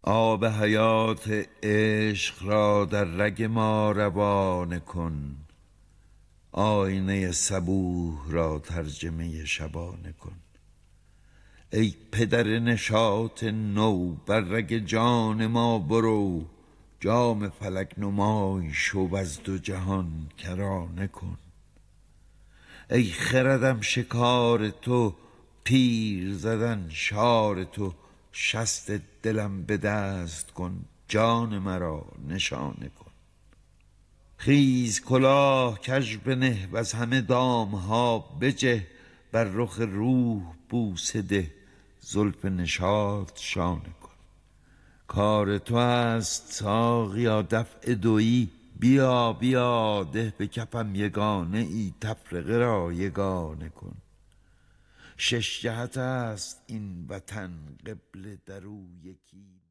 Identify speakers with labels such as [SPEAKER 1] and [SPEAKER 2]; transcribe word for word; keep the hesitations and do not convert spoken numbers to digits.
[SPEAKER 1] آب حیات عشق را در رگ ما روانه کن، آینه صبوح را ترجمه شبانه کن. ای پدر نشاط نو، بر رگ جان ما برو، جام فلک نمای شو از دو جهان کرانه کن. ای خردم شکار تو، تیر زدن شار تو، شست دلم به دست کن، جان مرا نشانه کن. خیز کلاه کژ بنه وز همه دام ها بجه، بر رخ روح بوسه ده، زلف نشاط شانه کن. کار تو است ساقیا دفع دویی، بیا بیا ده به کفم یگانه ای، تفرقه را یگانه کن. شش جهت است این وطن، قبله در او یکی